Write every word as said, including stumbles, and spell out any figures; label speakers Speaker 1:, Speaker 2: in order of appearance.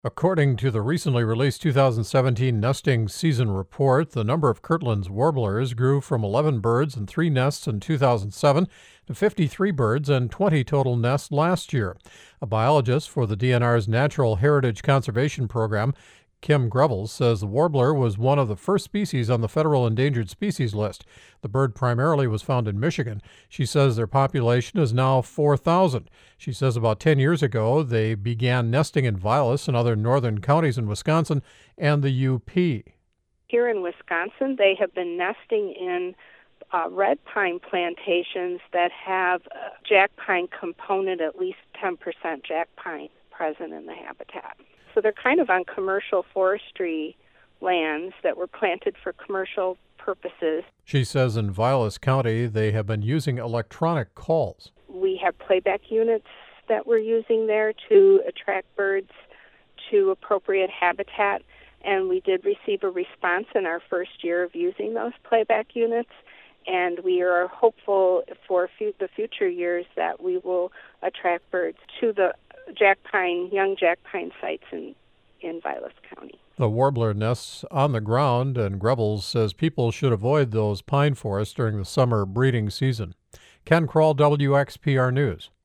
Speaker 1: According to the recently released two thousand seventeen nesting season report, the number of Kirtland's warblers grew from eleven birds and three nests in two thousand seven to fifty-three birds and twenty total nests last year. A biologist for the D N R's Natural Heritage Conservation Program, Kim Grevels, says the warbler was one of the first species on the federal endangered species list. The bird primarily was found in Michigan. She says their population is now four thousand. She says about ten years ago they began nesting in Vilas and other northern counties in Wisconsin and the U P.
Speaker 2: Here in Wisconsin, they have been nesting in uh, red pine plantations that have a jack pine component, at least ten percent jack pine present in the habitat. So they're kind of on commercial forestry lands that were planted for commercial purposes.
Speaker 1: She says in Vilas County they have been using electronic calls.
Speaker 2: We have playback units that we're using there to attract birds to appropriate habitat, and we did receive a response in our first year of using those playback units, and we are hopeful for the future years that we will attract birds to the jack pine, young jack pine sites in, in Vilas County.
Speaker 1: The warbler nests on the ground, and Grevels says people should avoid those pine forests during the summer breeding season. Ken Kroll, W X P R News.